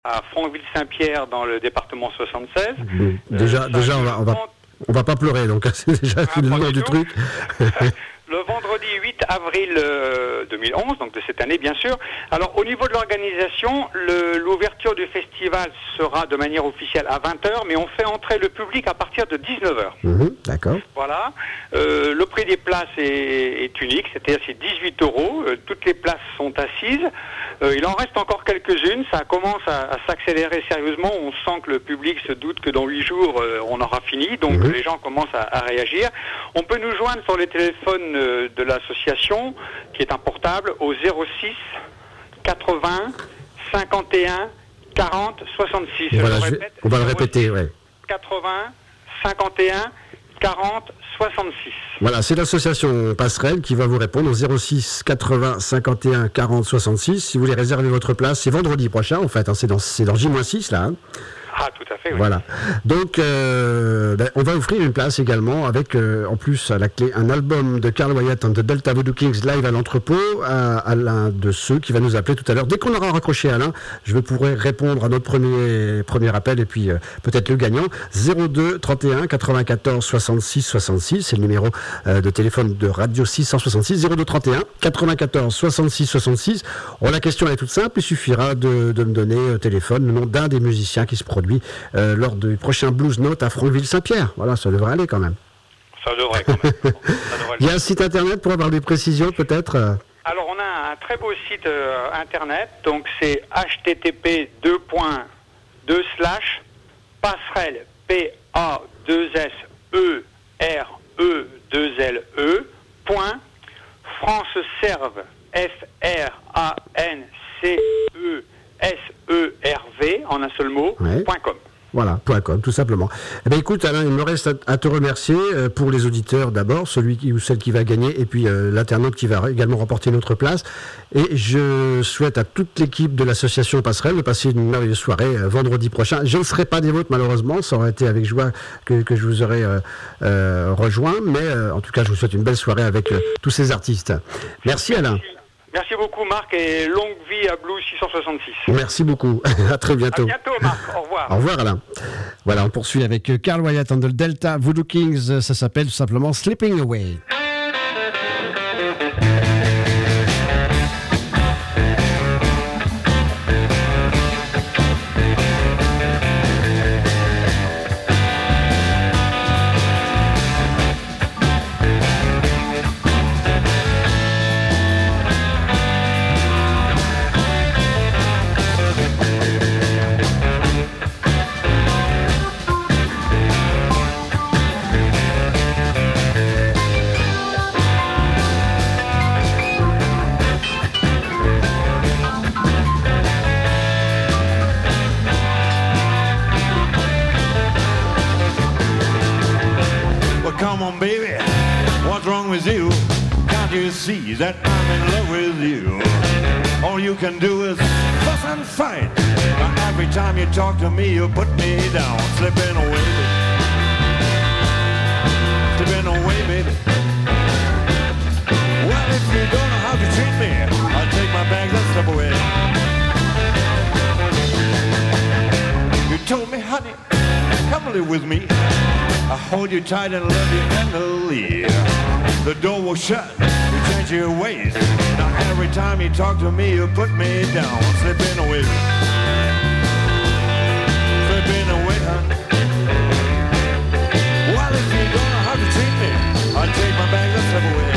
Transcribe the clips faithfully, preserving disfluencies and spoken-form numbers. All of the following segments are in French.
à Franqueville-Saint-Pierre dans le département soixante-seize. Bon, déjà, Euh, déjà on va, on va, on va pas pleurer, donc c'est déjà Ah, le pas nom du du tout. truc. Le vendredi huit avril euh, deux mille onze, donc de cette année bien sûr. Alors au niveau de l'organisation, le- l'ouverture du festival sera de manière officielle à vingt heures, mais on fait entrer le public à partir de dix-neuf heures. Mhm, d'accord. Voilà. Euh, le prix des places est, est unique, c'est-à-dire c'est dix-huit euros. Euh, toutes les places sont assises. Euh, il en reste encore quelques-unes. Ça commence à, à s'accélérer sérieusement. On sent que le public se doute que dans huit jours, euh, on aura fini. Donc Mhm. les gens commencent à, à réagir. On peut nous joindre sur les téléphones euh, de l'association, qui est un portable, au zéro six quatre-vingts cinquante et un quarante soixante-six. Voilà, Je je le vais- répète, on va le zéro six répéter, ouais. quatre-vingts cinquante et un quarante soixante-six. Voilà, c'est l'association Passerelle qui va vous répondre au zéro six quatre-vingts cinquante et un quarante soixante-six. Si vous voulez réserver votre place, c'est vendredi prochain en fait, hein, c'est dans, c'est dans J six là. Hein. Ah, tout à fait, oui. Voilà. Donc, euh, ben, on va offrir une place également avec, euh, en plus, à la clé, un album de Carl Wyatt and the Delta Voodoo Kings live à l'entrepôt, à, à l'un de ceux qui va nous appeler tout à l'heure. Dès qu'on aura raccroché Alain, je vais pouvoir répondre à notre premier, premier appel et puis euh, peut-être le gagnant. zéro deux trente et un quatre-vingt-quatorze soixante-six soixante-six, c'est le numéro euh, de téléphone de Radio six cent soixante-six. zéro deux trente et un quatre-vingt-quatorze soixante-six soixante-six. Oh, la question est toute simple, il suffira de, de me donner au téléphone le nom d'un des musiciens qui se produit Euh, lors du prochain Blues Note à Franqueville-Saint-Pierre. Voilà, ça devrait aller quand même. Ça devrait quand même. Ça devrait Il y le a un site internet pour avoir des précisions peut-être euh, Alors, on a un très beau site euh, internet, donc c'est h t t p deux point deux slash passerelle p a deux s e r e deux l e point franceserve f r a n c e s e r v en un seul mot Ouais. point com. Voilà, .com, tout simplement. Eh bien, écoute, Alain, il me reste à, à te remercier euh, pour les auditeurs d'abord, celui qui, ou celle qui va gagner, et puis euh, l'internaute qui va également remporter notre place. Et je souhaite à toute l'équipe de l'association Passerelle de passer une merveilleuse soirée euh, vendredi prochain. Je ne serai pas des vôtres, malheureusement, ça aurait été avec joie que, que je vous aurais euh, euh, rejoint, mais euh, en tout cas, je vous souhaite une belle soirée avec euh, tous ces artistes. Merci, Alain. Merci beaucoup Marc et longue vie à Blues six cent soixante-six. Merci beaucoup. À très À bientôt. bientôt Marc, au revoir. Au revoir Alain. Voilà, on poursuit avec euh, Carl Wyatt and the Delta Voodoo Kings. Ça s'appelle tout simplement Slipping Away. Well, come on, baby, what's wrong with you? Can't you see that I'm in love with you? All you can do is fuss and fight. Now, every time you talk to me, you put me down. Slipping away, baby. Slipping away, baby. Well, if you don't know how to treat me, I'll take my bags and slip away. You told me, honey, come live with me. I hold you tight and love you tenderly. The door will shut, you change your ways. Now every time you talk to me, you put me down. Slipping away, slipping away, honey. Well, if you don't know how to treat me, I'll take my bags and slip away.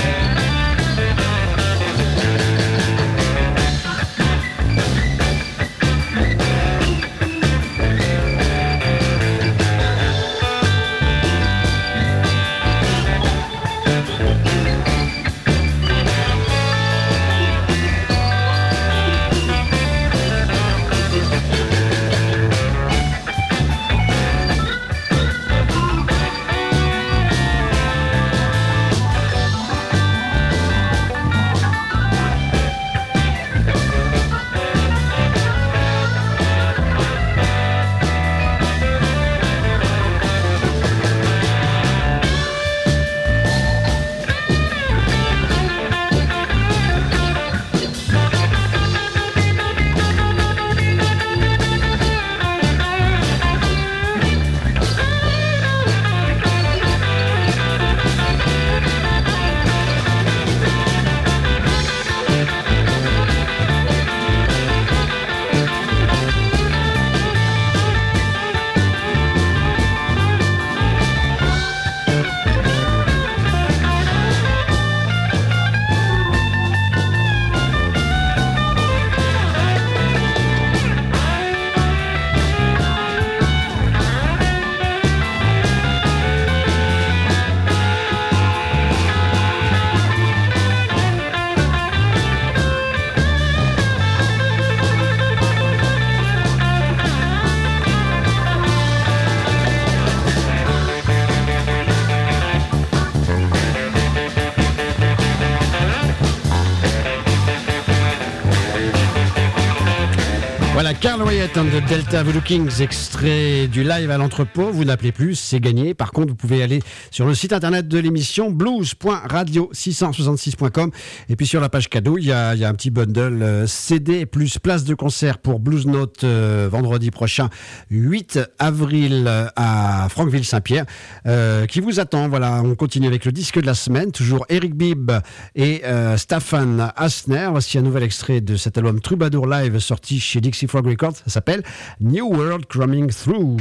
Carl Wyatt and the Delta Voodoo Kings, extrait du live à l'entrepôt. Vous n'appelez plus, c'est gagné. Par contre, vous pouvez aller sur le site internet de l'émission blues point radio six cent soixante-six point com et puis sur la page cadeau, il y a, il y a un petit bundle euh, C D plus place de concert pour Blues Note euh, vendredi prochain, huit avril euh, à Franqueville-Saint-Pierre, euh, qui vous attend. Voilà, on continue avec le disque de la semaine, toujours Eric Bibb et euh, Staffan Asner. Voici un nouvel extrait de cet album Troubadour Live sorti chez Dixie Frog Records. Ça s'appelle New World Coming Through.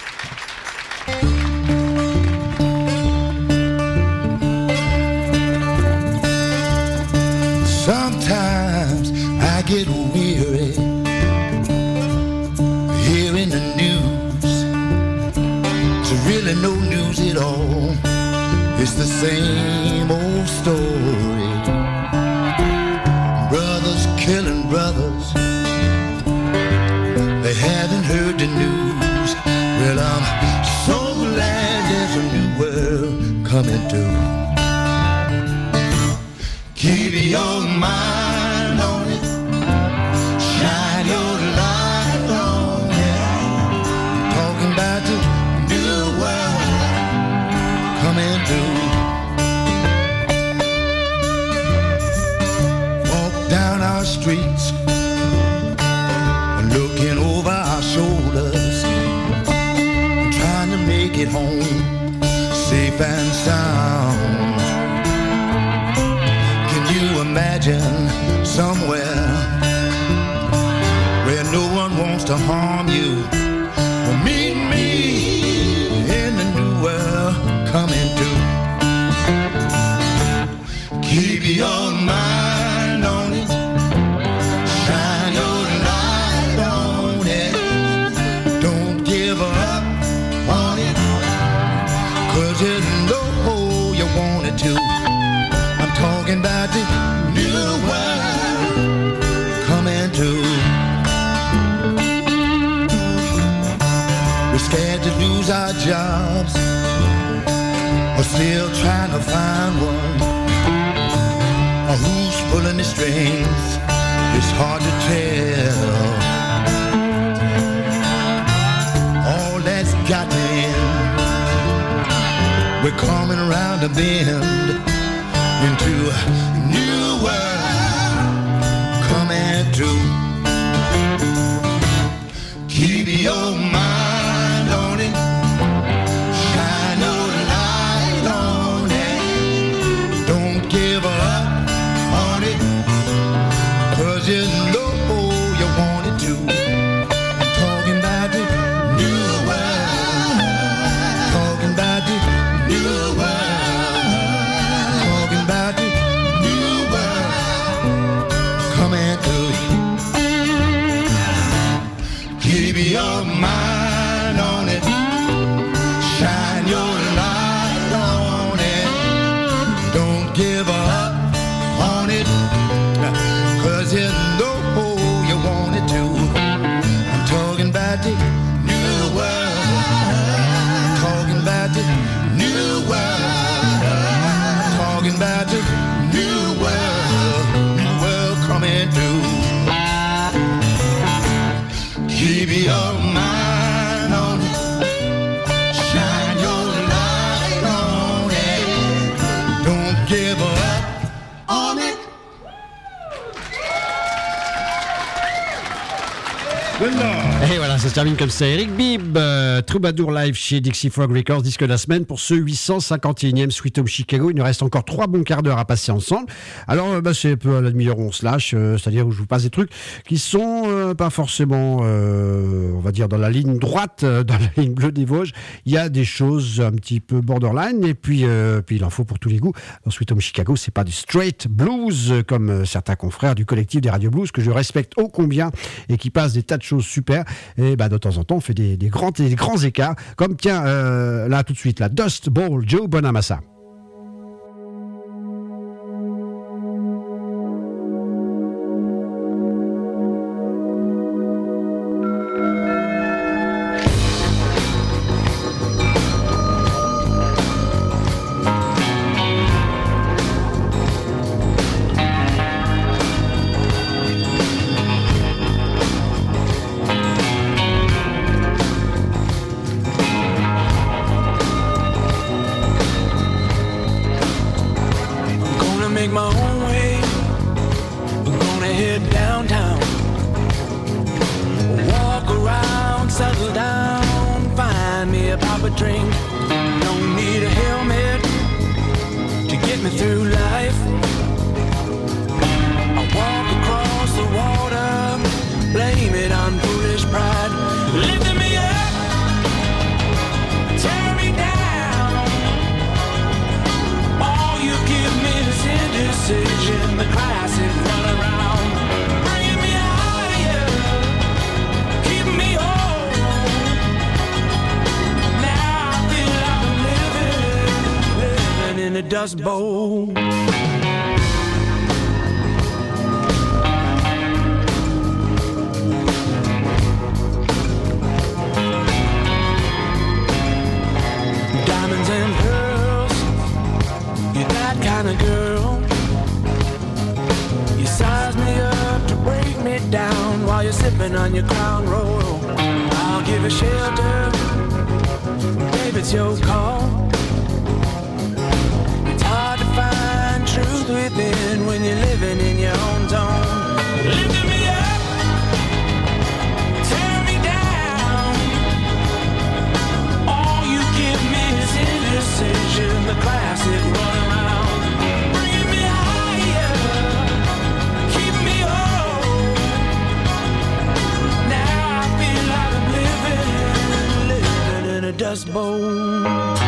Sometimes I get weary hearing the news. It's really no news at all. It's the same old story. Brothers killing brothers. They haven't heard the news. Well, I'm so glad there's a new world coming through. Keep your mind on it. Shine your light on it. Talking about the new world coming through. Walk down our streets, looking over our shoulders, trying to make it home, safe and sound. Imagine somewhere where no one wants to harm you. Well, meet me in the new world coming through. Keep your mind on it. Shine your light on it. Don't give up on it, 'cause you know you want it to. I'm talking about the new world coming through. We're scared to lose our jobs, we're still trying to find one. Or who's pulling the strings, it's hard to tell. All that's got to end. We're coming around the bend into a new world coming through. Keep your mind on it. Shine your light on it. Don't give up on it, 'cause you know you want it to. I'm talking about the new world. Talking about the new world. Keep your mind on it. Shine your light on it. Don't give up on it, 'cause you know you want it to. I'm talking about the new world. Talking about the new world. Talking about the new world. New world coming through. Keep your mind on it. Shine your light on it. Don't give up on it. Et voilà, ça se termine comme ça. Eric Bibb, euh, Troubadour Live chez Dixie Frog Records, disque de la semaine pour ce huit cent cinquante et unième Sweet Home Chicago. Il nous reste encore trois bons quarts d'heure à passer ensemble. Alors, euh, bah, c'est un peu à la demi-heure où on se lâche, euh, c'est-à-dire où je vous passe des trucs qui sont euh, pas forcément, euh, on va dire, dans la ligne droite, euh, dans la ligne bleue des Vosges. Il y a des choses un petit peu borderline, et puis, euh, puis il en faut pour tous les goûts. Dans Sweet Home Chicago, c'est pas du straight blues, euh, comme euh, certains confrères du collectif des Radio Blues, que je respecte ô combien, et qui passent des tas de choses super. Et bah, de temps en temps, on fait des, des, grands, des grands écarts, comme tiens, euh, là tout de suite, la Dust Bowl Joe Bonamassa. a pop a drink. Don't need a helmet to get me through life. I walk across the water, blame it on foolish pride. Lifting me up, tear me down. All you give me is indecision, the classic run around. Bringing me higher, keeping me whole. Now I feel like I'm living, living in a dust bowl. Diamonds and pearls, you're that kind of girl. You size me up to break me down while you're sipping on your Crown Royal. I'll give you shelter, babe, it's your call. It's hard to find truth within when you're living in your own zone. Lifting me up, tear me down. All you give me is indecision, the classic run around. Bringing me higher, keep me whole. Now I feel like I'm living, living in a dust bowl.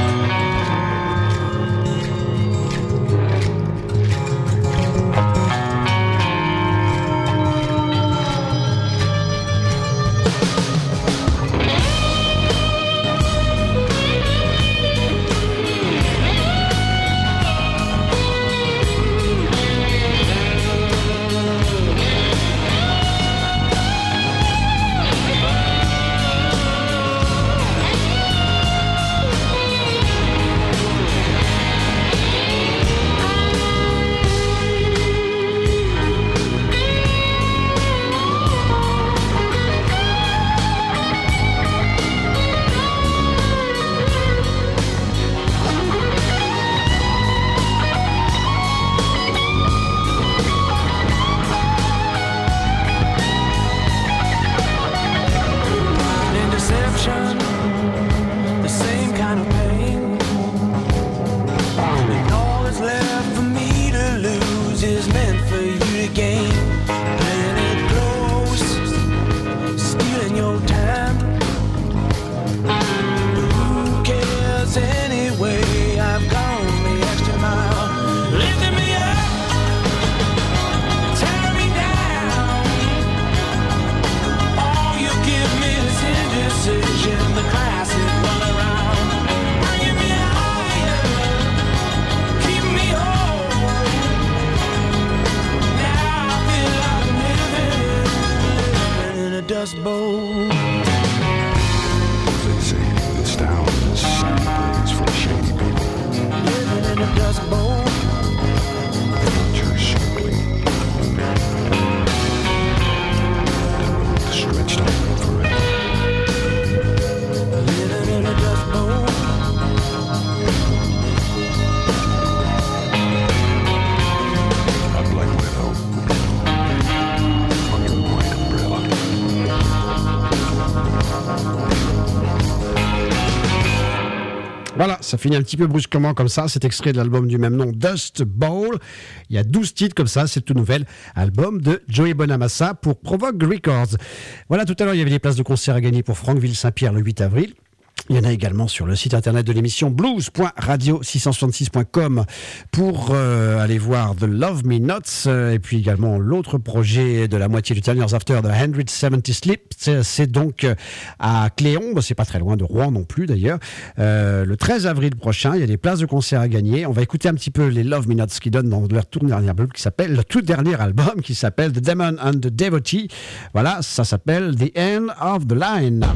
Voilà, ça finit un petit peu brusquement comme ça, cet extrait de l'album du même nom, Dust Bowl. Il y a douze titres comme ça, c'est tout nouvel album de Joey Bonamassa pour Provoke Records. Voilà, tout à l'heure, il y avait des places de concert à gagner pour Franqueville-Saint-Pierre le huit avril. Il y en a également sur le site internet de l'émission blues point radio six cent soixante-six point com pour euh, aller voir The Love Me Nots euh, et puis également l'autre projet de la moitié du Ten Years After de cent soixante Sleep. C'est, c'est donc euh, à Cléon, c'est pas très loin de Rouen non plus d'ailleurs. Euh, le treize avril prochain, il y a des places de concert à gagner. On va écouter un petit peu les Love Me Nots qui donnent dans leur tout dernier album qui s'appelle, le tout dernier album qui s'appelle The Demon and the Devotee. Voilà, ça s'appelle The End of the Line.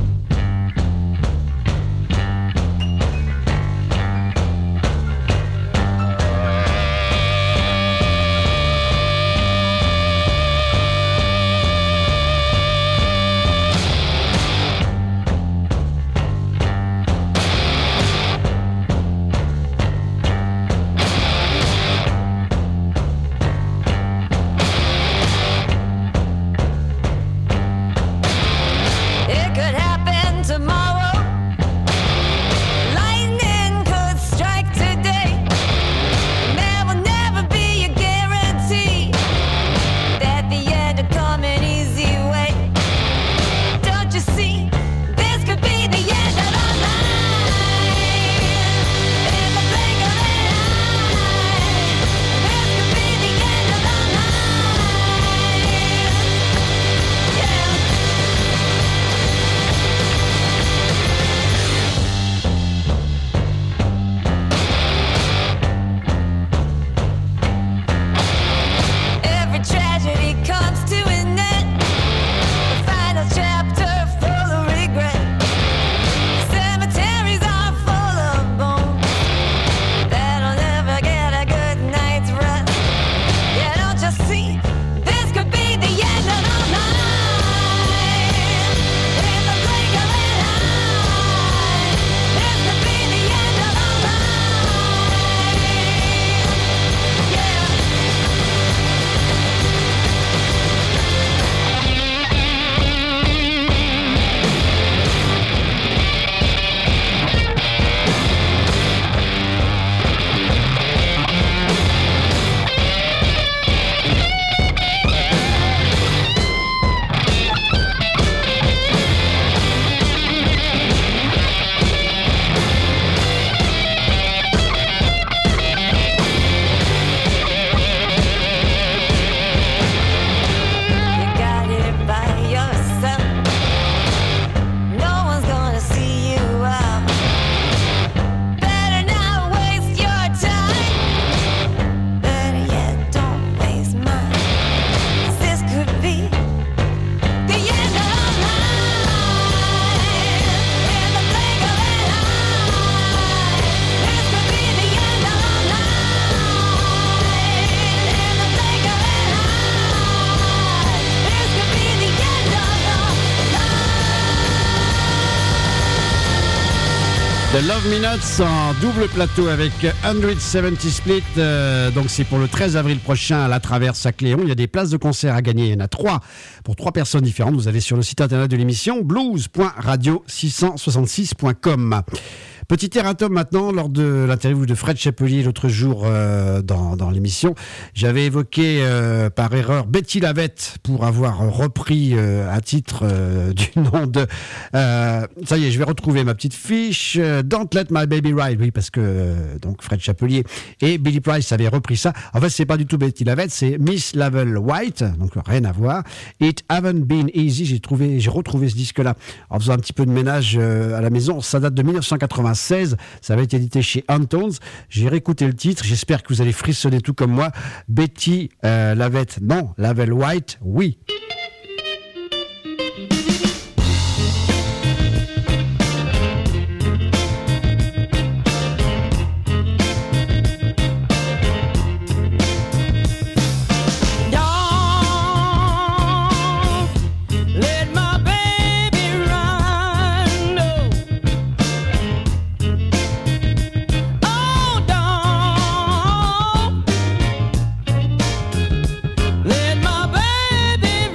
It could happen The Love Minutes en double plateau avec cent soixante Split. Euh, donc c'est pour le treize avril prochain à la Traverse à Cléon. Il y a des places de concert à gagner. Il y en a trois pour trois personnes différentes. Vous allez sur le site internet de l'émission blues point radio six cent soixante-six point com. Petit erratum maintenant, lors de l'interview de Fred Chapelier l'autre jour euh, dans, dans l'émission, j'avais évoqué euh, par erreur Betty Lavette pour avoir repris euh, un titre euh, du nom de... Euh, ça y est, je vais retrouver ma petite fiche. Euh, Don't Let My Baby Ride, oui, parce que euh, donc Fred Chapelier et Billy Price avaient repris ça. En fait, c'est pas du tout Betty Lavette, c'est Miss Lavelle White, donc rien à voir. It Haven't Been Easy, j'ai trouvé, j'ai retrouvé ce disque-là en faisant un petit peu de ménage euh, à la maison. Ça date de dix-neuf cent quatre-vingt-seize. Ça va être édité chez Antones. J'ai réécouté le titre. J'espère que vous allez frissonner tout comme moi. Betty euh, Lavette, non. Lavelle White, oui. Let my baby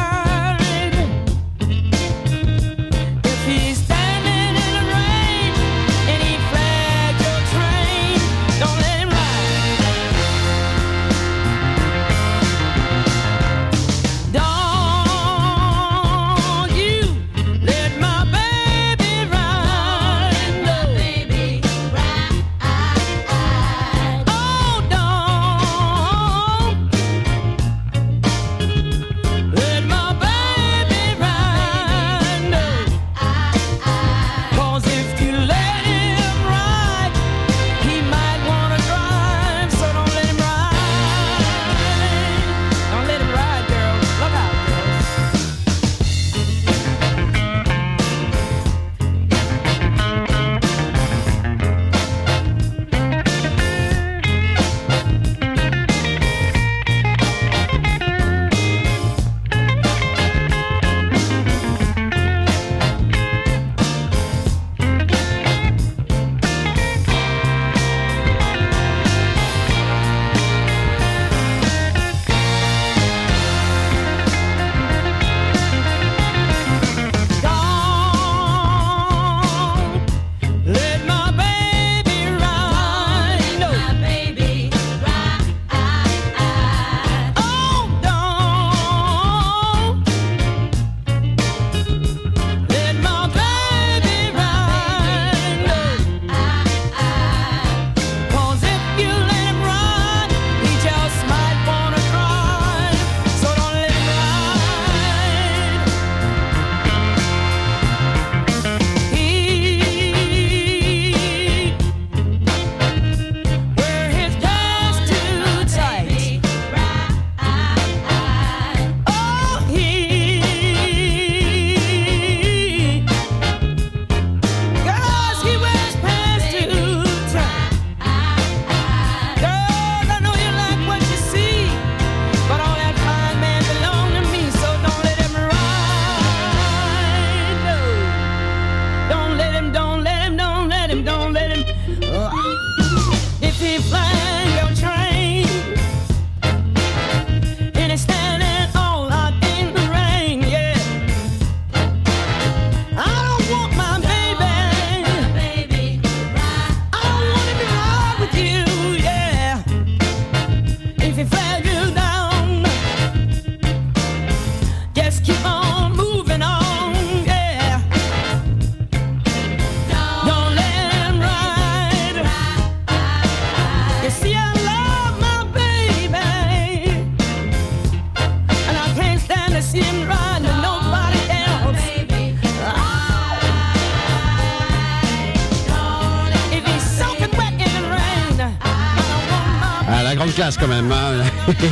grande classe quand même. Hein.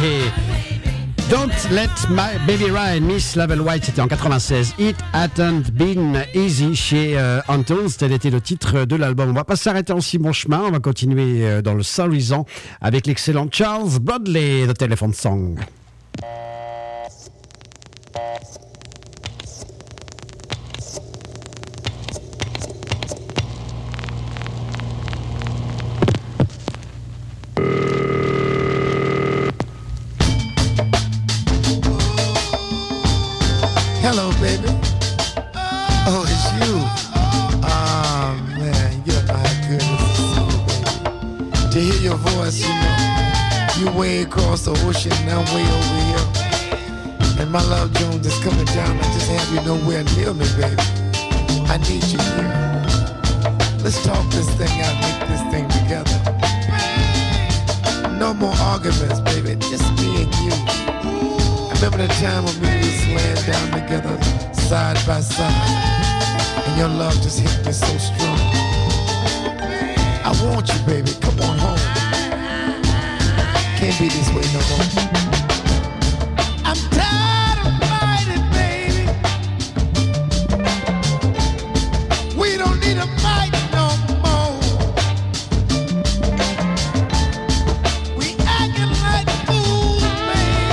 Don't Let My Baby Ride, Miss Lavelle White, c'était en quatre-vingt-seize. It Hasn't Been Easy chez euh, Antones, tel était le titre de l'album. On va pas s'arrêter en si bon chemin, on va continuer euh, dans le soul-isant avec l'excellent Charles Bradley, The Telephone Song. you. Oh man, you don't know how good it is to see you, baby. To hear your voice, you know, you way across the ocean, and I'm way over here. And my love Jones is coming down. I just have you nowhere near me, baby. I need you here. Let's talk this thing out, make this thing together. No more arguments, baby, just me and you. I remember the time when we was laying down together, side by side, and your love just hit me so strong. I want you, baby, come on home. Can't be this way no more. I'm tired of fighting, baby. We don't need a fight no more. We acting like fools, baby.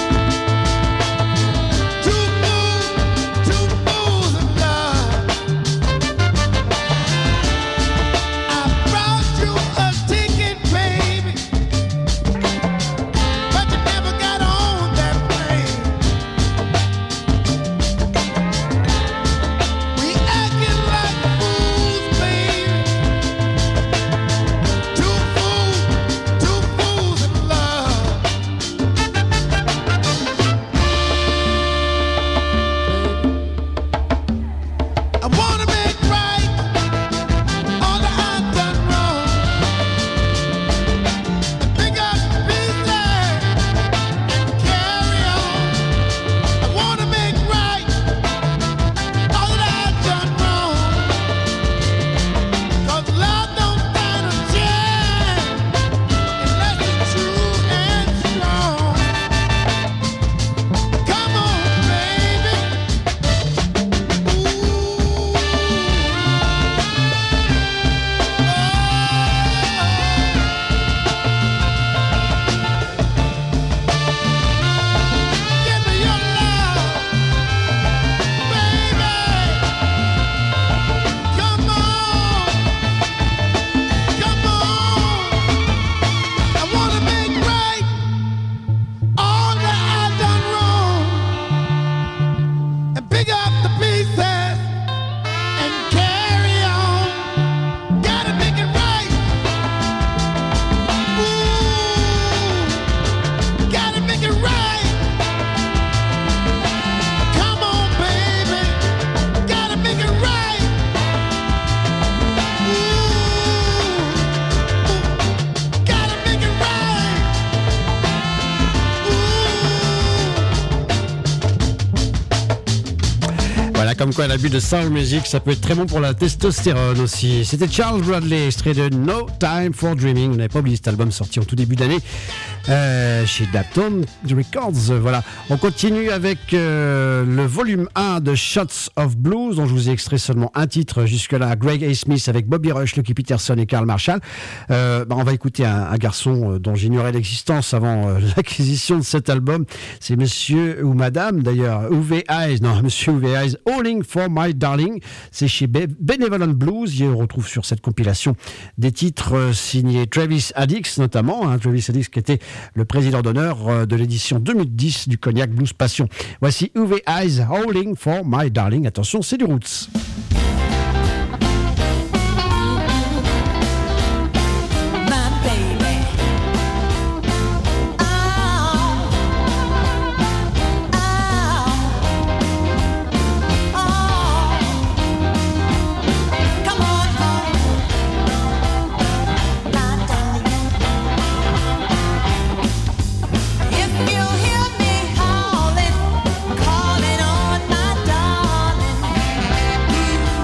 Two fools, two fools in love. I brought you a ticket, baby, but you never got on that plane. We acting like fools, baby. Two fools, two fools in love. I wanna make right all that I've done wrong. Pick up the pieces and carry on. I wanna make right all that I've done wrong. 'Cause love don't stand a chance unless it's true and strong. Come on, baby. Give me your love, baby. Come on, come on. I wanna make right all that I've done wrong, and pick up the pieces and carry on. Gotta make it right. Ooh, gotta make it right. Come on, baby. Gotta make it right. Ooh, gotta make it right. Ooh. Voilà, comme quoi l'abus de soul music, ça peut être très bon pour la testostérone aussi. C'était Charles Bradley, extrait de No Time for Dreaming. Vous n'avez pas oublié cet album sorti en tout début d'année euh, chez Dapton Records. Voilà, on continue avec euh, le volume un de Shots of Blues, dont je vous ai extrait seulement un titre jusque-là, Greg A. Smith avec Bobby Rush, Lucky Peterson et Carl Marshall. Euh, bah, on va écouter un, un garçon euh, dont j'ignorais l'existence avant euh, l'acquisition de cet album. C'est monsieur ou madame d'ailleurs, Uwe Eyes, non, monsieur Uwe Eyes, Calling for My Darling. C'est chez Be- Benevolent Blues. On retrouve sur cette compilation des titres euh, signés Travis Addix notamment, hein, Travis Addix qui était le président d'honneur euh, de l'édition deux mille dix du Cognac Blues Passion. Voici Uwe Eyes, Calling for My Darling. Attention, c'est du Roots. My baby. Oh, oh, oh. Come on home, my darling. If you hear me howling, calling on my darling,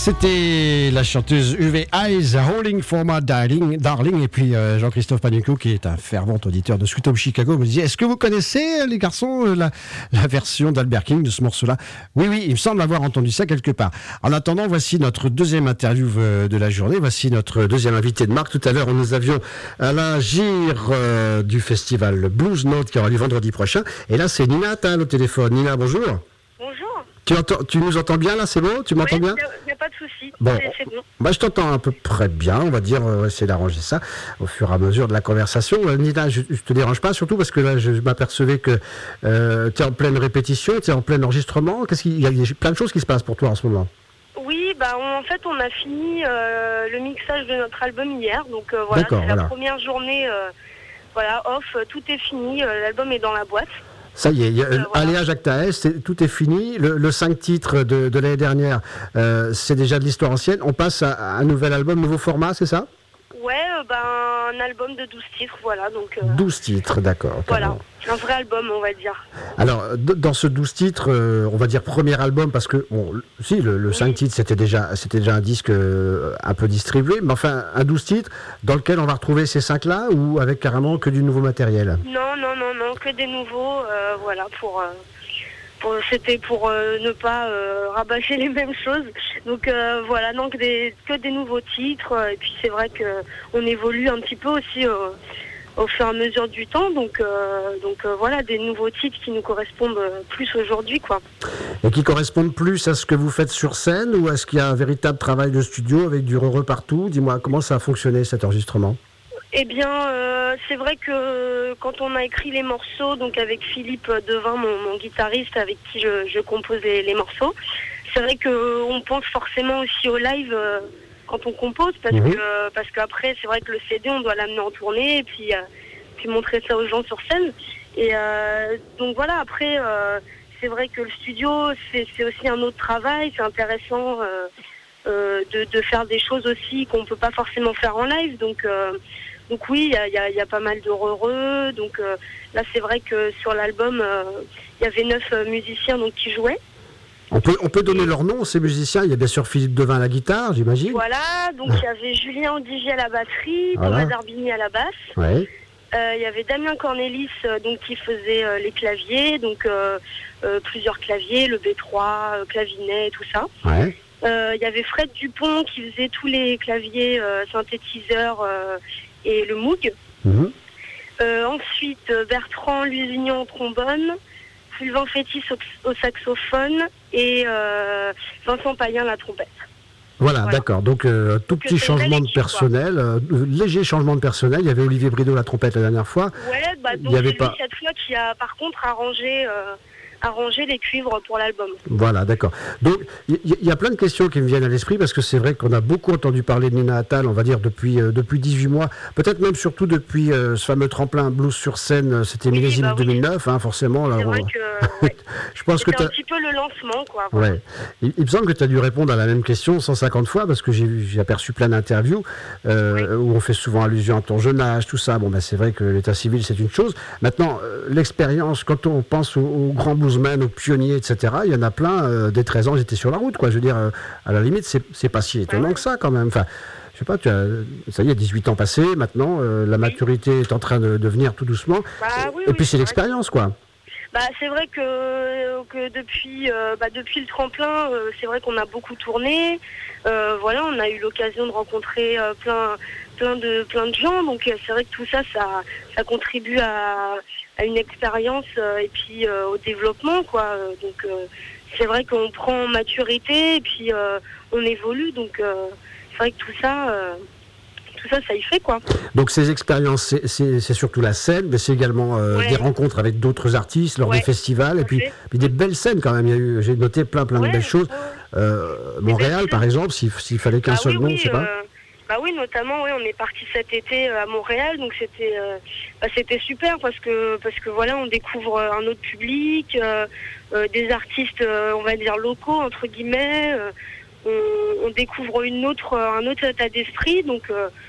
c'était la chanteuse U V Eyes, Rolling for My Darling, Darling. Et puis euh, Jean-Christophe Panucco, qui est un fervent auditeur de Sweet Home Chicago, me disait: est-ce que vous connaissez, les garçons, euh, la, la version d'Albert King de ce morceau-là? Oui, oui, il me semble avoir entendu ça quelque part. En attendant, voici notre deuxième interview euh, de la journée. Voici notre deuxième invité de marque. Tout à l'heure, nous avions Alain Gire euh, du festival Blues Note qui aura lieu vendredi prochain. Et là, c'est Nina Attal au téléphone. Nina, bonjour. Bonjour. Tu, entends, tu nous entends bien là, c'est bon? Tu m'entends Oui, bien? il n'y a pas de souci. Bon, C'est, c'est bon. bah, je t'entends à peu près bien, on va dire, on va essayer d'arranger ça au fur et à mesure de la conversation. Euh, Nina, je ne te dérange pas, surtout parce que là, je, je m'apercevais que euh, tu es en pleine répétition, tu es en plein enregistrement. Qu'est-ce qu'il y a, il y a plein de choses qui se passent pour toi en ce moment. Oui, bah, on- en fait, on a fini euh, le mixage de notre album hier. Donc euh, voilà, D'accord, c'est voilà. la première journée euh, voilà, off, euh, tout est fini, euh, l'album est dans la boîte. Ça y est, il y a, Euh, voilà. Aléa Jacques Taès, c'est- tout est fini. Le, le cinq titres de, de l'année dernière, euh, c'est déjà de l'histoire ancienne. On passe à, à un nouvel album, nouveau format, c'est ça? Ouais, euh, ben, un album de douze titres, voilà. Donc euh, douze titres, d'accord. voilà, carrément. un vrai album, on va dire. Alors, d- dans ce douze titres, euh, on va dire premier album, parce que, bon, le- si, le, le cinq titres, c'était déjà, c'était déjà un disque euh, un peu distribué, mais enfin, un douze titres, dans lequel on va retrouver ces cinq-là, ou avec carrément que du nouveau matériel? Non, non, non, non, que des nouveaux, euh, voilà, pour, euh, pour c'était pour euh, ne pas euh, rabâcher les mêmes choses. Donc euh, voilà, donc des, que des nouveaux titres. euh, Et puis c'est vrai que on évolue un petit peu aussi euh, au fur et à mesure du temps. Donc, euh, donc euh, voilà, des nouveaux titres qui nous correspondent euh, plus aujourd'hui, quoi. Et qui correspondent plus à ce que vous faites sur scène, ou est-ce qu'il y a un véritable travail de studio avec du re partout? Dis-moi, comment ça a fonctionné cet enregistrement? Eh bien, euh, c'est vrai que quand on a écrit les morceaux, donc avec Philippe Devin, mon, mon guitariste avec qui je, je compose les, les morceaux, c'est vrai qu'on pense forcément aussi au live euh, quand on compose, parce Mhm. que parce qu'après, c'est vrai que le C D, on doit l'amener en tournée et puis, euh, puis montrer ça aux gens sur scène. Et euh, donc voilà, après, euh, c'est vrai que le studio, c'est, c'est aussi un autre travail, c'est intéressant euh, euh, de, de faire des choses aussi qu'on peut pas forcément faire en live, donc... Euh, Donc oui, il y a, y a- y a pas mal de heureux. Donc euh, là, c'est vrai que sur l'album, euh, il y avait neuf euh, musiciens donc, qui jouaient. On peut, on peut donner leur nom, ces musiciens. Il y a bien sûr Philippe Devin à la guitare, j'imagine. Voilà, donc il y avait Julien Ondigier à la batterie, Voilà. Thomas Zarbini à la basse. Ouais. Euh, Il y avait Damien Cornelis euh, donc, qui faisait euh, les claviers, donc euh, euh, plusieurs claviers, le B trois, euh, clavinet et tout ça. Ouais. Euh, Il y avait Fred Dupont qui faisait tous les claviers, euh, synthétiseurs euh, et le Moog. Mhm. Euh, ensuite, euh, Bertrand Lusignan au trombone, Sylvain Fétis au, au saxophone et euh, Vincent Payen à la trompette. Voilà, Voilà. d'accord. Donc, euh, tout Donc, petit c'est une belle changement de équipe, quoi. personnel, euh, léger changement de personnel. Il y avait Olivier Brideau à la trompette la dernière fois. Ouais, bah, Il donc y avait c'est lui pas- cette fois qui a par contre arrangé, euh, arrangé les cuivres pour l'album. Voilà, d'accord. Donc, il y, il y a plein de questions qui me viennent à l'esprit, parce que c'est vrai qu'on a beaucoup entendu parler de Nina Attal, on va dire, depuis, euh, depuis dix-huit mois, peut-être même surtout depuis euh, ce fameux tremplin blues sur scène, euh, c'était Oui, millésime bah oui. deux mille neuf, hein, forcément. Là, C'est on- vrai que ouais, je pense que c'était tu un petit peu le lancement, quoi. Ouais. Il, il me semble que tu as dû répondre à la même question cent cinquante fois, parce que j'ai vu- j'ai aperçu plein d'interviews euh, où on fait souvent allusion à ton jeune âge, tout ça. Bon, ben, c'est vrai que l'état civil, c'est une chose. Maintenant, euh, l'expérience, quand on pense aux, aux grands bluesmen, aux pionniers, et cetera, il y en a plein, euh, dès treize ans, ils étaient sur la route, quoi. Je veux dire, euh, à la limite, c'est c'est pas si étonnant que ça, quand même. Enfin, je sais pas, tu as, ça y est, dix-huit ans passés, maintenant, euh, la maturité est en train de, de venir tout doucement. Bah, oui, Et oui, puis, c'est c'est vrai. l'expérience, quoi. Bah, c'est vrai que, que depuis, euh, bah, depuis le tremplin, euh, c'est vrai qu'on a beaucoup tourné. Euh, voilà, on a eu l'occasion de rencontrer euh, plein, plein, de, plein de gens. Donc euh, c'est vrai que tout ça, ça, ça contribue à, à une expérience euh, et puis euh, au développement, quoi. Euh, Donc euh, c'est vrai qu'on prend en maturité et puis euh, on évolue. Donc euh, c'est vrai que tout ça... euh, tout ça, ça y fait, quoi. Donc ces expériences, c'est- c'est c'est surtout la scène, mais c'est également euh, Ouais. des rencontres avec d'autres artistes lors Ouais, des festivals, et tout à puis, fait. puis des belles scènes quand même. Il y a eu, j'ai noté plein plein Ouais, de belles choses. ouais. Euh, Montréal, belles par choses. exemple, s'il s'il fallait qu'un Bah seul oui, nom, oui, je sais pas. euh, bah oui, notamment, oui, on est parti cet été euh, à Montréal, donc c'était, euh, bah, c'était super parce que parce que voilà, on découvre euh, un autre public, euh, euh, des artistes, euh, on va dire locaux entre guillemets. euh, on, on découvre une autre, un autre état d'esprit, donc. Euh,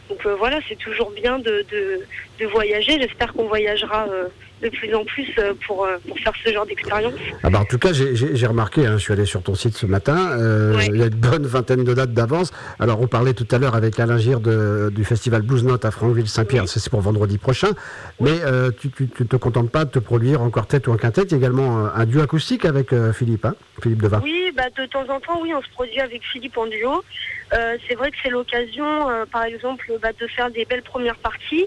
donc euh, voilà, c'est toujours bien de, de, de voyager. J'espère qu'on voyagera euh, de plus en plus euh, pour, euh, pour faire ce genre d'expérience. Ah bah en tout cas, j'ai- j'ai j'ai remarqué, hein, je suis allé sur ton site ce matin, euh, Ouais. il y a une bonne vingtaine de dates d'avance. Alors on parlait tout à l'heure avec Alain Gire de- du festival Blues Note à Franqueville-Saint-Pierre, Oui. ça, c'est pour vendredi prochain. Mais euh, tu ne te contentes pas de te produire en quartet ou en quintet, il y a également un, un duo acoustique avec euh, Philippe, hein, Philippe Devin. Oui, bah, de temps en temps, oui, on se produit avec Philippe en duo. Euh, c'est vrai que c'est l'occasion, euh, par exemple, bah, de faire des belles premières parties.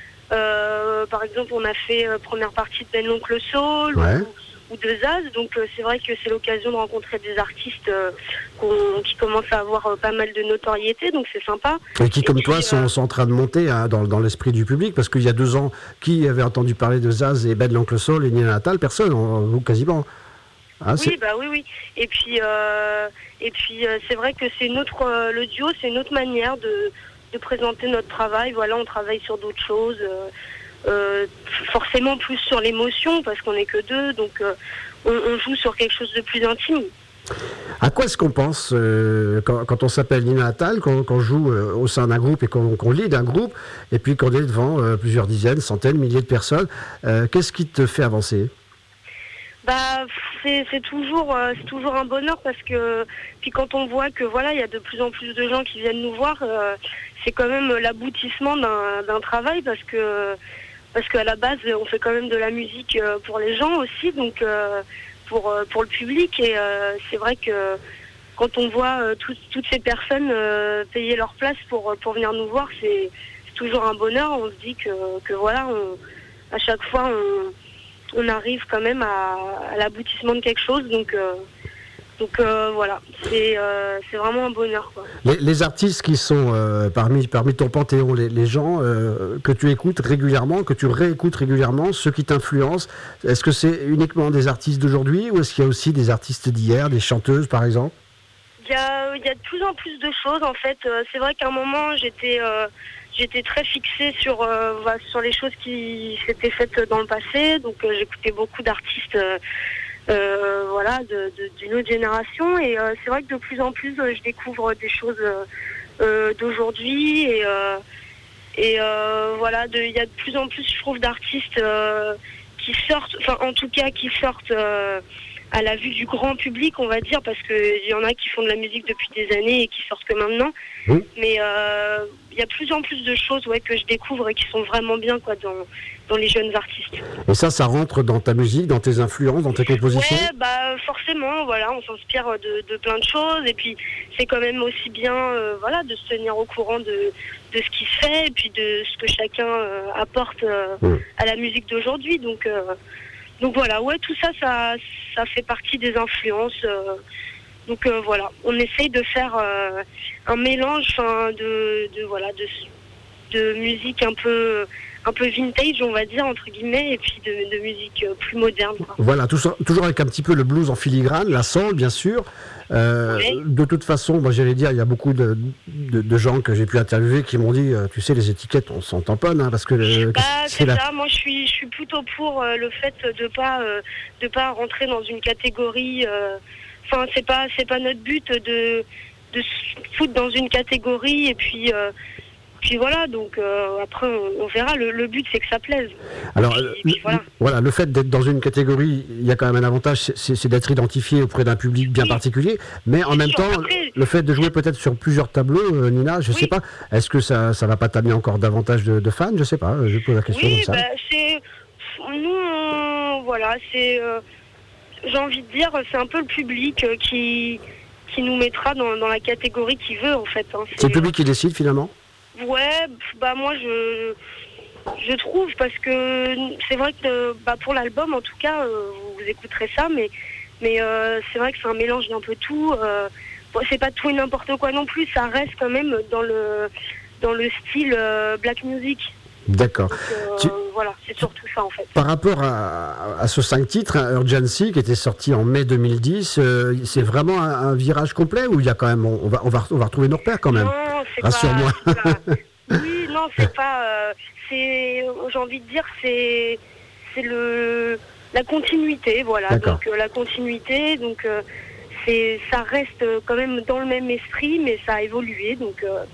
Euh, par exemple, on a fait euh, première partie de Ben l'Oncle Soul Ouais. ou, ou de Zaz. Donc, euh, c'est vrai que c'est l'occasion de rencontrer des artistes euh, qu'on- qui commencent à avoir euh, pas mal de notoriété. Donc, c'est sympa. Et qui, Et comme puis, toi, sont, euh, sont en train de monter hein, dans, dans l'esprit du public, parce qu'il y a deux ans, qui avait entendu parler de Zaz et Ben l'Oncle Soul et Nina Natal? Personne, en- ou quasiment. Ah, Oui, c'est- bah oui, oui. Et puis, euh, et puis euh, c'est vrai que c'est une autre, euh, le duo, c'est une autre manière de, de présenter notre travail. Voilà, on travaille sur d'autres choses, euh, euh, forcément plus sur l'émotion parce qu'on n'est que deux, donc euh, on, on joue sur quelque chose de plus intime. À quoi est-ce qu'on pense euh, quand, quand on s'appelle Nina Natal, qu'on qu'on joue euh, au sein d'un groupe et qu'on qu'on lead un groupe, et puis qu'on est devant euh, plusieurs dizaines, centaines, milliers de personnes, euh, qu'est-ce qui te fait avancer? Bah, c'est c'est toujours, euh, c'est toujours un bonheur parce que puis quand on voit que voilà, il y a de plus en plus de gens qui viennent nous voir, euh, c'est quand même l'aboutissement d'un d'un travail parce que parce qu'à la base, on fait quand même de la musique euh, pour les gens aussi, donc euh, pour euh, pour le public et euh, c'est vrai que quand on voit euh, tout- toutes ces personnes euh, payer leur place pour pour venir nous voir, c'est c'est toujours un bonheur. On se dit que que voilà, on, à chaque fois on on arrive quand même à, à l'aboutissement de quelque chose. Donc, euh, donc euh, voilà, c'est euh, c'est vraiment un bonheur, quoi. Les, les artistes qui sont euh, parmi, parmi ton panthéon, les, les gens euh, que tu écoutes régulièrement, que tu réécoutes régulièrement, ceux qui t'influencent, est-ce que c'est uniquement des artistes d'aujourd'hui ou est-ce qu'il y a aussi des artistes d'hier, des chanteuses par exemple? Il y a, il y a de plus en plus de choses, en fait. Euh, c'est vrai qu'à un moment, j'étais euh, j'étais très fixée sur, euh, voilà, sur les choses qui s'étaient faites dans le passé. Donc, euh, j'écoutais beaucoup d'artistes euh, euh, voilà, de- de- d'une autre génération. Et euh, c'est vrai que de plus en plus, euh, je découvre des choses euh, euh, d'aujourd'hui. Et, euh, et euh, voilà, de- il y a de plus en plus, je trouve, d'artistes euh, qui sortent, enfin, en tout cas, qui sortent euh, à la vue du grand public, on va dire, parce qu'il y en a qui font de la musique depuis des années et qui sortent que maintenant. Oui. Mais euh, il y a de plus en plus de choses, ouais, que je découvre et qui sont vraiment bien, quoi, dans, dans les jeunes artistes. Et ça, ça rentre dans ta musique, dans tes influences, dans tes compositions? Ouais, bah forcément, voilà, on s'inspire de, de plein de choses et puis c'est quand même aussi bien, euh, voilà, de se tenir au courant de, de ce qui se fait et puis de ce que chacun euh, apporte euh, Mm. à la musique d'aujourd'hui. Donc, euh, donc voilà, ouais, tout ça, ça, ça fait partie des influences. euh, donc euh, voilà, on essaye de faire euh, un mélange, enfin, de, de voilà, de, de musique un peu, un peu vintage, on va dire entre guillemets, et puis de, de musique euh, plus moderne, quoi. Voilà, tout ça- toujours avec un petit peu le blues en filigrane, la soul bien sûr. Euh, Oui. De toute façon, moi j'allais dire, il y a beaucoup de, de, de gens que j'ai pu interviewer qui m'ont dit, euh, tu sais, les étiquettes, on s'en tamponne, hein, parce que euh, Bah, c'est c'est la... ça. Moi, je suis, je suis plutôt pour euh, le fait de pas, euh, de pas rentrer dans une catégorie. euh, Enfin, c'est pas, c'est pas notre but de, de se foutre dans une catégorie et puis, euh, puis voilà. Donc euh, après, on, on verra. Le, le but, c'est que ça plaise. Alors, puis- euh, puis le- voilà. voilà, le fait d'être dans une catégorie, il y a quand même un avantage, c'est- c'est c'est d'être identifié auprès d'un public bien Oui. particulier, mais en C'est même sûr. temps, Après- le fait de jouer peut-être sur plusieurs tableaux, euh, Nina, je Oui. sais pas, est-ce que ça ça va pas t'amener encore davantage de, de fans? Je sais pas, je pose la question Oui, comme ça. bah, c'est nous, on- voilà, c'est, euh, j'ai envie de dire, c'est un peu le public euh, qui qui nous mettra dans, dans la catégorie qu'il veut en fait. Hein. C'est le public qui décide finalement? Ouais, pff, bah moi je je trouve parce que c'est vrai que bah pour l'album en tout cas, euh, vous, vous écouterez ça, mais mais euh, c'est vrai que c'est un mélange d'un peu tout. Euh, bon, c'est pas tout et n'importe quoi non plus, ça reste quand même dans le dans le style euh, black music. D'accord. Donc, euh, Tu- voilà, c'est surtout ça en fait. Par rapport à, à ce cinq titres, hein, Urgency, qui était sorti en mai deux mille dix, euh, c'est vraiment un, un virage complet ou il y a quand même, on va, on va, on va retrouver nos repères quand même? Non, c'est Rassure-moi. pas, c'est pas- Oui, non, c'est pas. euh, c'est, j'ai envie de dire, c'est, c'est le, la continuité, voilà. D'accord. Donc euh, la continuité, donc euh, c'est, ça reste quand même dans le même esprit, mais ça a évolué. Donc, euh,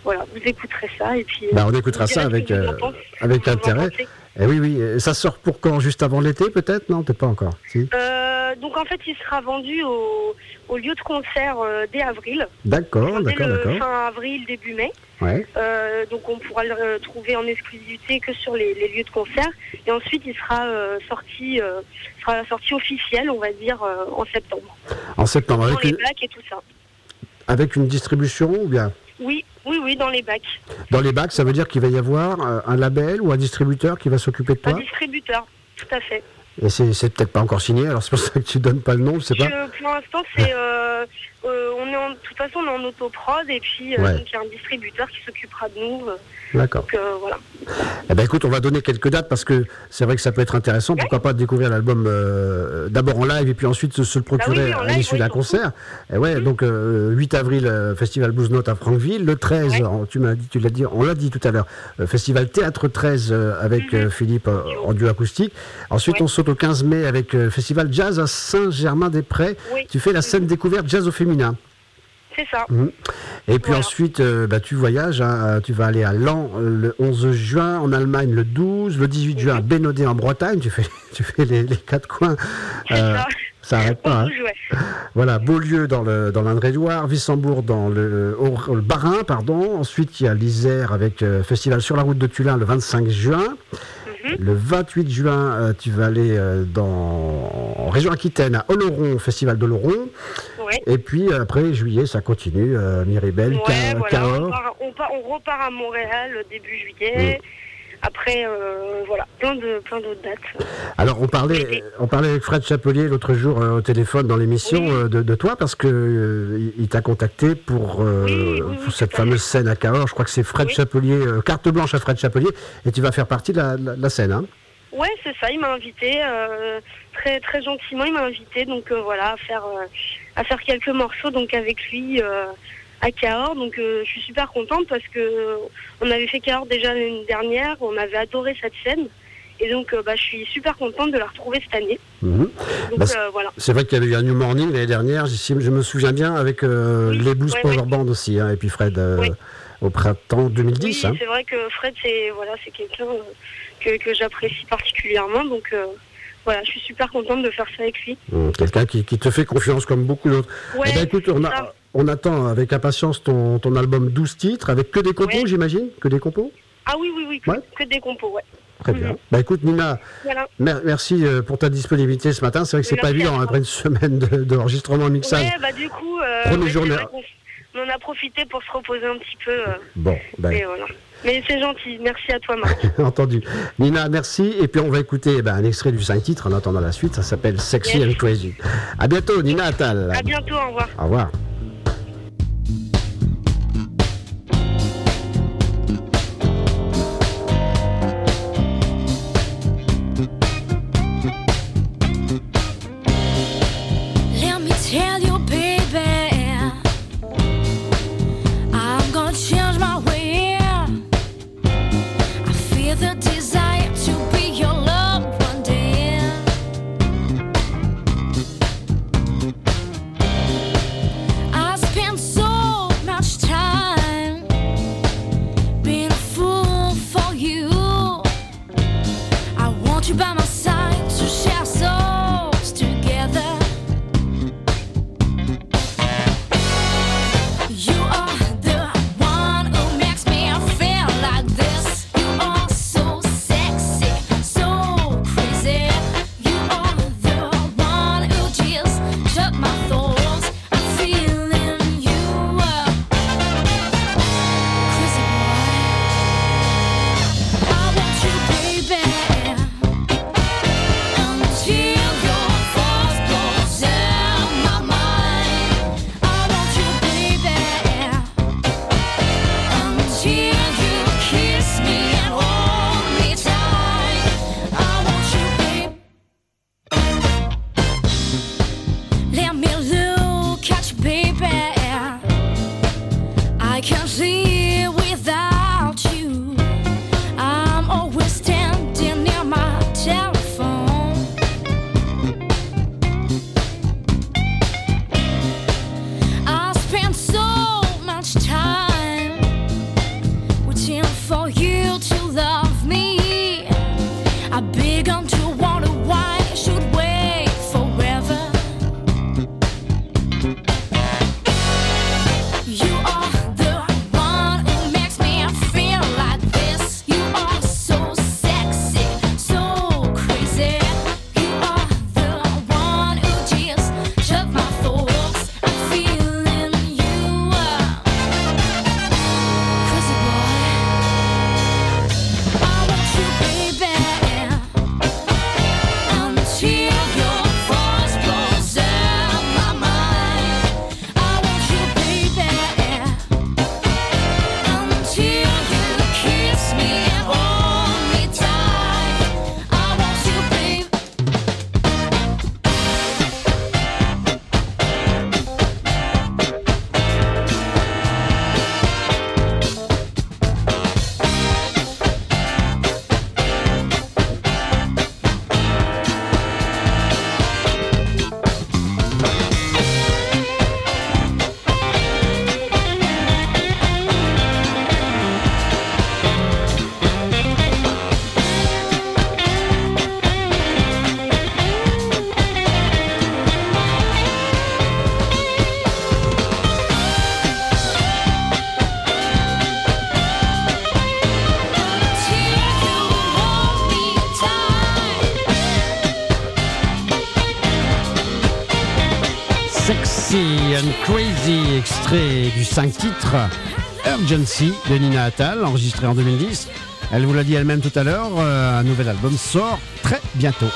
voilà, vous écouterez ça et puis. Bah, euh, on écoutera vous direz ça ce avec, que vous en euh, pensez, avec ce que vous en intérêt. pensez. Eh oui, oui. Et ça sort pour quand? Juste avant l'été, peut-être? Non, peut-être pas encore. Si. Euh, donc en fait, il sera vendu au, au lieu de concert euh, dès avril. D'accord, Dès d'accord, le d'accord. fin avril, début mai. Ouais. Euh, donc on pourra le euh, trouver en exclusivité que sur les, les lieux de concert. Et ensuite, il sera euh, sorti, euh, sera sorti officiel, on va dire, euh, en septembre. En septembre, Dans avec les une, bacs et tout ça. avec une distribution ou bien? Oui, oui, oui, dans les bacs. Dans les bacs, ça veut dire qu'il va y avoir euh, un label ou un distributeur qui va s'occuper de Un toi? distributeur, tout à fait. Et c'est c'est peut-être pas encore signé, alors c'est pour ça que tu donnes pas le nom, je sais pas. Je- pour l'instant, c'est, euh, euh, on est en, de toute façon, on est en autoprod et puis euh, Ouais. donc il y a un distributeur qui s'occupera de nous. euh, D'accord. donc euh, voilà. Eh ben écoute, on va donner quelques dates parce que c'est vrai que ça peut être intéressant. Pourquoi pas découvrir l'album euh, d'abord en live et puis ensuite se, se le procurer Bah oui, oui, en à live, l'issue oui, d'un surtout. concert. Et ouais, donc euh, huit avril, euh, Festival Blues Note à Franqueville. Le treize, Ouais. en- tu m'as dit, tu l'as dit, on l'a dit tout à l'heure, euh, Festival Théâtre treize euh, avec Mhm. euh, Philippe euh, en duo acoustique. Ensuite, Ouais. on saute au quinze mai avec euh, Festival Jazz à Saint-Germain-des-Prés. Oui. Tu fais la scène découverte jazz au féminin. C'est ça. Mhm. Et puis Voilà. ensuite, euh, bah, tu voyages, hein, tu vas aller à Laon euh, le onze juin, en Allemagne le douze, le dix-huit juin à Bénodet en Bretagne, tu fais, tu fais les, les quatre coins, C'est euh, ça. ça n'arrête On pas. hein. bouge, ouais. Voilà, Beaulieu dans le dans l'Indre-et-Loire, Wissembourg dans le, au- le Bas-Rhin, pardon. Ensuite, il y a l'Isère avec euh, Festival sur la route de Tullin le vingt-cinq juin. Mhm. Le vingt-huit juin, euh, tu vas aller euh, dans en région Aquitaine à Oloron, Festival d'Oloron. Ouais. Et puis euh, après, juillet, ça continue, euh, Miribel, Ouais, Ca- voilà, on, Cahors. part, on, part- on repart à Montréal euh, début juillet. Après, euh, voilà, plein de plein d'autres dates. Alors on parlait, L'été. on parlait avec Fred Chapelier l'autre jour euh, au téléphone dans l'émission Oui. euh, de, de toi parce que euh, il- il t'a contacté pour, euh, Oui, oui, oui, pour cette tout à fameuse scène à Cahors. Je crois que c'est Fred Oui. Chapelier, euh, carte blanche à Fred Chapelier, et tu vas faire partie de la, la- la scène. Hein. Ouais, c'est ça. Il m'a invité euh, très très gentiment. Il m'a invité donc euh, voilà à faire euh, à faire quelques morceaux donc avec lui euh, à Cahors. Donc euh, je suis super contente parce que euh, on avait fait Cahors déjà l'année dernière. On avait adoré cette scène et donc euh, bah, je suis super contente de la retrouver cette année. Mhm. Donc Bah, c'est- euh, voilà. C'est vrai qu'il y avait eu un New Morning l'année dernière, je, je me souviens bien, avec euh, Oui, les Blues ouais, Power ouais. Band aussi, hein, et puis Fred euh, Oui. au printemps deux mille dix. Oui, hein. c'est vrai que Fred c'est voilà c'est quelqu'un euh, que, que j'apprécie particulièrement. Donc euh, voilà, je suis super contente de faire ça avec lui. Hum, Quelqu'un qui, qui te fait confiance comme beaucoup d'autres. Ouais, Eh ben, écoute, on, c'est a- ça. on attend avec impatience ton, ton album douze titres, avec que des compos, Ouais. j'imagine? Que des compos? Ah oui oui oui, que, Ouais. que des compos, ouais. Très bien. Mhm. Bah écoute Nina, Voilà. mer- merci euh, pour ta disponibilité ce matin. C'est vrai que c'est Merci pas à évident toi. après une semaine de- d'enregistrement mixage. Ouais, bah du coup, euh, Première ouais, c'est journée. vrai qu'on- on en a profité pour se reposer un petit peu. euh, Bon, ben, et voilà. Mais c'est gentil. Merci à toi, Marc. entendu. Nina, merci. Et puis on va écouter eh ben, un extrait du cinq titres en attendant la suite. Ça s'appelle Sexy Yes. and Crazy. À bientôt, Nina Attal. À bientôt. Au revoir. Au revoir. Let me tell you, baby, I'm gonna change my way. I feel the desire to be your love one day. Sexy and Crazy, extrait du cinq titres Urgency de Nina Attal, enregistré en deux mille dix. Elle vous l'a dit elle-même tout à l'heure, euh, un nouvel album sort très bientôt.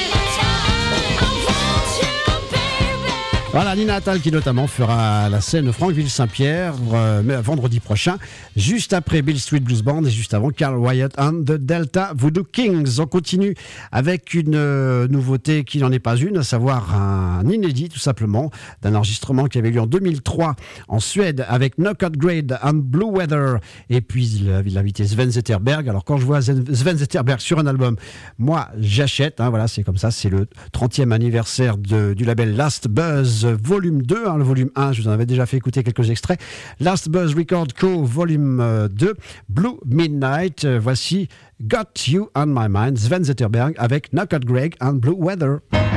Voilà, Nina Attal qui notamment fera la scène Franqueville-Saint-Pierre euh, vendredi prochain, juste après Beale Street Blues Band et juste avant Carl Wyatt and the Delta Voodoo Kings. On continue avec une euh, nouveauté qui n'en est pas une, à savoir un inédit tout simplement, d'un enregistrement qui avait lieu en deux mille trois en Suède avec Knockout Grade and Blue Weather, et puis il a invité Sven Zetterberg. Alors quand je vois Sven Zetterberg sur un album, moi j'achète, hein, voilà, c'est comme ça, c'est le trentième anniversaire de, du label Last Buzz volume deux, hein, le volume un, je vous en avais déjà fait écouter quelques extraits. Last Buzz Record Co. volume deux, Blue Midnight. Euh, voici Got You on My Mind, Sven Zetterberg avec Knockout Greg and Blue Weather.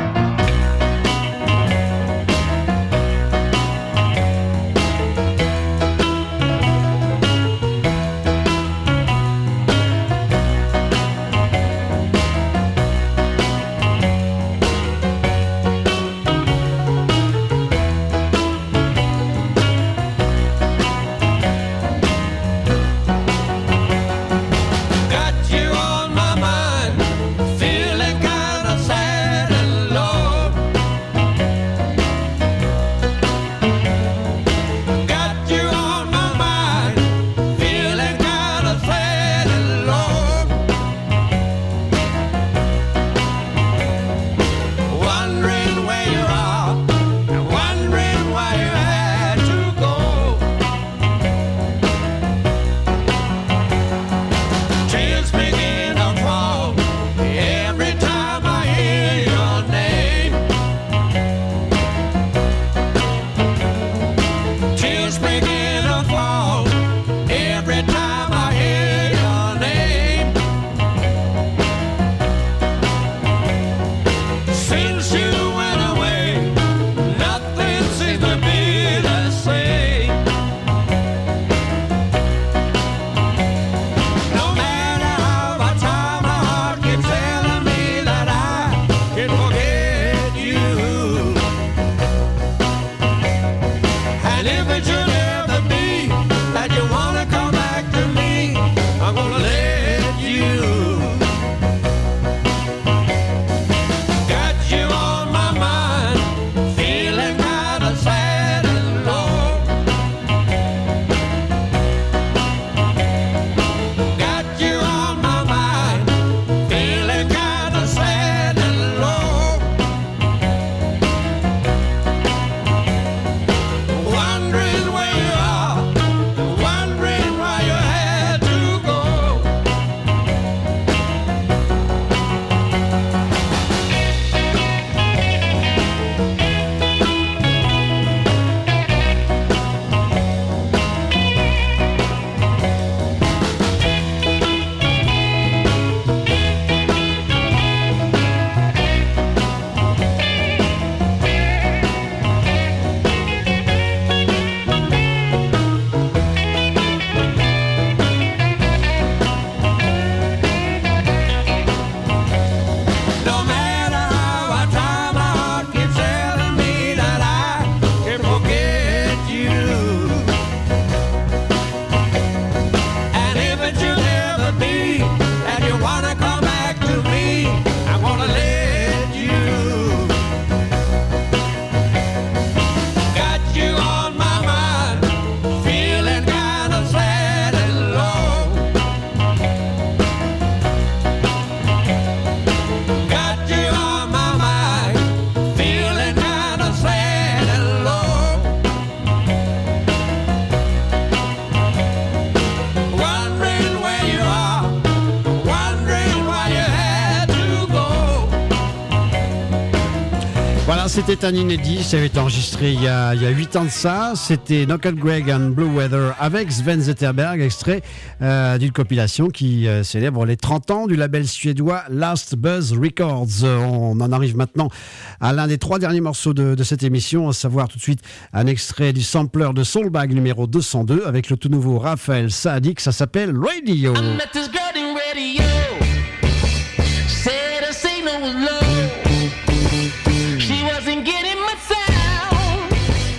Got you on my mind, feeling kinda sad and low. Got you on my mind, feeling kinda sad and low. Wondering where you are, and wondering why you had to go. Tears begin to fall every time I hear your name. Tears begin to fall every time I hear your name. Since you went away, nothing seems to be the same. No matter how much time my heart keeps telling me that I can forget you. And if it should ever be that you wanna come back to me, I'm gonna let you. Got you on my mind, feeling kinda sad and low. Got you on my mind, feeling kinda sad and low. Wondering where you are, wondering why you had to go. No matter how much time my heart keeps telling me that I can forget you. And if it should ever be that you wanna come back to me, I'm gonna let you. Got you on my mind, feeling kinda sad and low. Got you on my mind, feeling kinda sad and low. Wondering where you are, wondering why you had to go. Voilà, c'était un inédit, ça avait été enregistré il y a, il y a huit ans de ça. C'était Knockout Greg and Blue Weather avec Sven Zetterberg, extrait euh, d'une compilation qui euh, célèbre les trente ans du label suédois Last Buzz Records. Euh, On en arrive maintenant à l'un des trois derniers morceaux de, de cette émission, à savoir tout de suite un extrait du sampler de Soulbag numéro deux cent deux avec le tout nouveau Raphaël Saadiq, ça s'appelle Radio. I met this girl in radio. Said her signal was low. She wasn't getting my sound.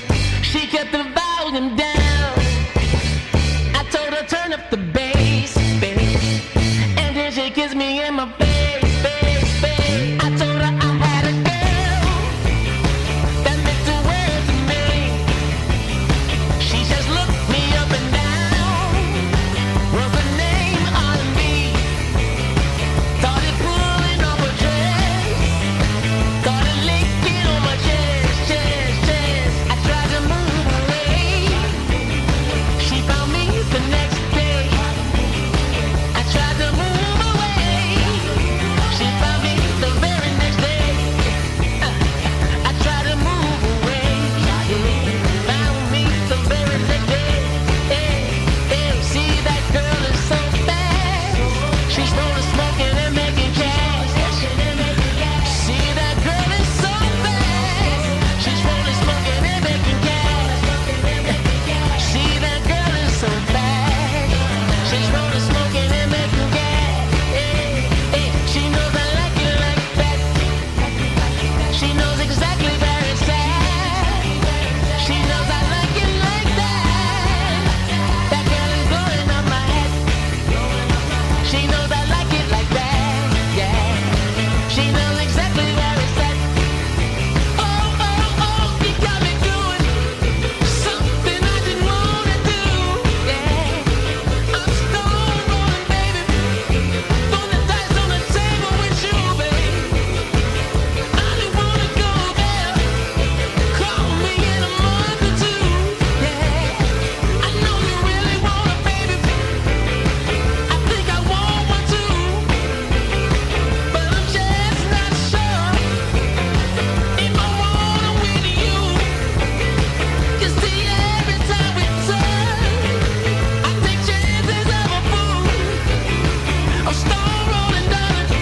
She knows I like it like that, yeah. She knows exactly where it's at. Oh, oh, oh, you got me doing something I didn't wanna do, yeah. I'm stone rolling, baby. Throwing the dice on the table with you, baby. I don't wanna go there. Call me in a month or two, yeah. I know you really want it, baby. I think I want one too, but I'm just not sure if I wanna win you. 'Cause see, every time we touch, I take chances of a fool. Oh, stone rolling, darling.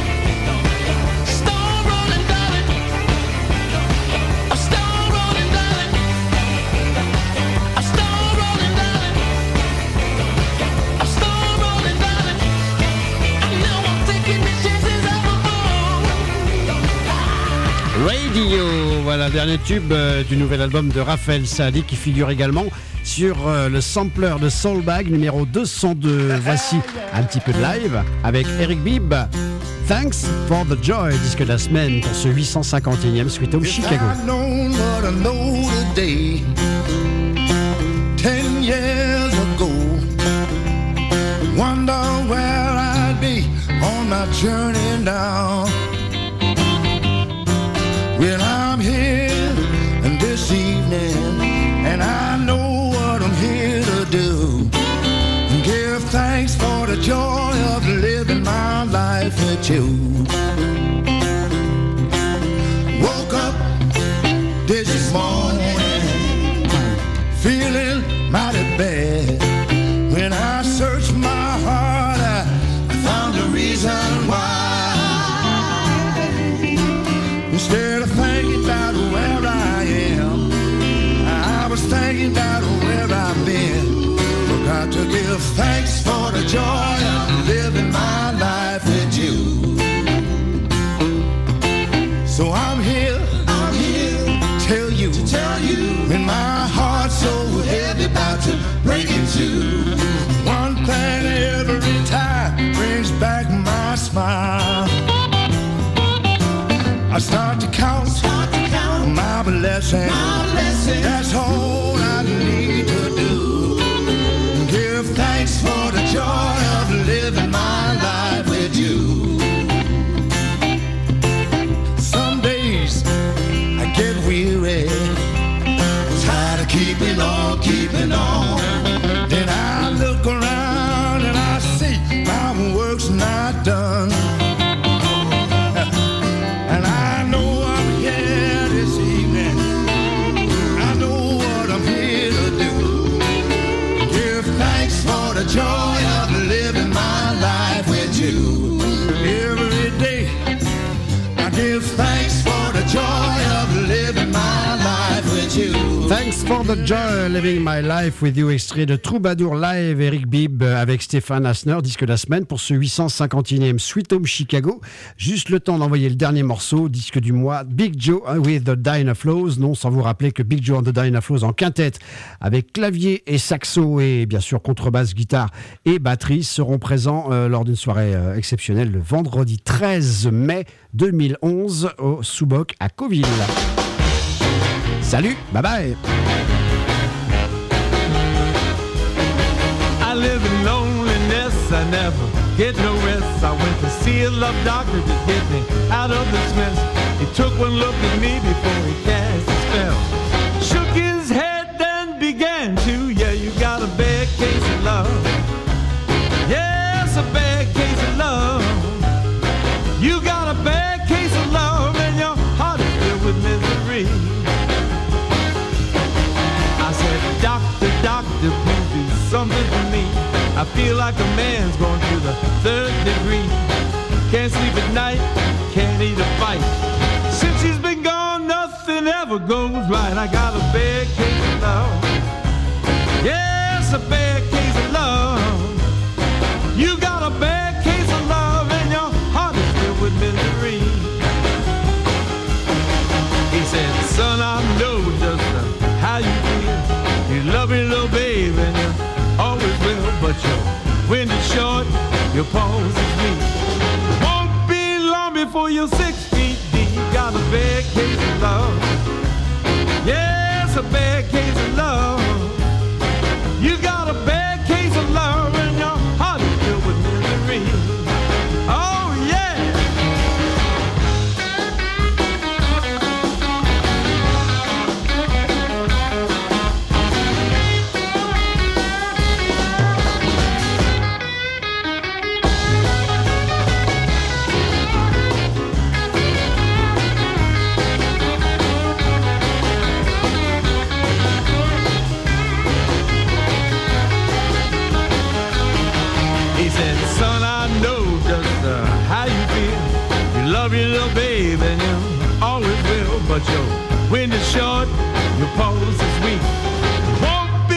Stone rolling, darling. Oh, stone rolling, darling. Oh, stone rolling, darling. Oh, stone rolling, darling. I know I'm taking the chances of a fool. Radio, voilà, dernier tube euh, du nouvel album de Raphaël Saadi qui figure également sur euh, le sampler de Soulbag numéro deux cent deux. Voici un petit peu de live avec Eric Bibb. Thanks for the Joy, disque de la semaine pour ce huit cent cinquante et unième Sweet Home Chicago. If I'd known what I know today, ten years ago, wonder where I'd be on my journey now. Well, I'm here this evening, and I know what I'm here to do. Give thanks for the joy of living my life with you. Woke up this morning feeling mighty bad. When I searched my heart, I I found a reason why. Instead of thinking about where I am, I was thinking about where I've been. Forgot to give thanks for the joy of living my life with you. So I'm here, I'm here to tell you, to tell you, when my heart's so heavy about to break in two. One thing every time brings back my smile. I start to count, start to count my blessings. My blessings. That's all I need to do. Give thanks for the joy of living my life with you. Some days I get weary, tired of keeping on, keeping on. Then I look around and I see my work's not done. And I know I'm here this evening. I know what I'm here to do. Give thanks for the joy of living my life with you. Every day I give thanks for the joy of living my life with you. Thanks for the Joy, Living My Life with You, extrait de Troubadour Live, Eric Bibb avec Stéphane Asner, disque de la semaine pour ce huit cent cinquante et unième Sweet Home Chicago. Juste le temps d'envoyer le dernier morceau, disque du mois, Big Joe with the Dynaflows. Non, sans vous rappeler que Big Joe and the Dynaflows en quintette, avec clavier et saxo et bien sûr contrebasse, guitare et batterie, seront présents euh, lors d'une soirée euh, exceptionnelle le vendredi treize mai deux mille onze au Souboc à Cauville. Salut, bye bye. I live in loneliness, I never get no rest. I went to see a love doctor to get me out of this mess. He took one look at me before he cast a spell. Shook his head, then began to, yeah, you got a bad case of love. Yes, a bad case of love. You got a bad case of love, and your heart is filled with misery. I said, doctor, doctor, please do something for me. I feel like a man's going to the third degree. Can't sleep at night, can't eat or fight. Since he's been gone, nothing ever goes right. I got a bad case of love. Yes, a bad case of love. You got a bad case of love, and your heart is filled with misery. He said, son, I know just how you feel. You love your little baby and you always will, but your wind is short, your pulse is weak. Won't be long before you're six feet deep. Got a bad case of love. Yes, a bad case of love. You got a bad case of love and your heart is filled with misery. Oh yeah. He said, son, I know just uh, how you feel. You love your little baby and you always will, but your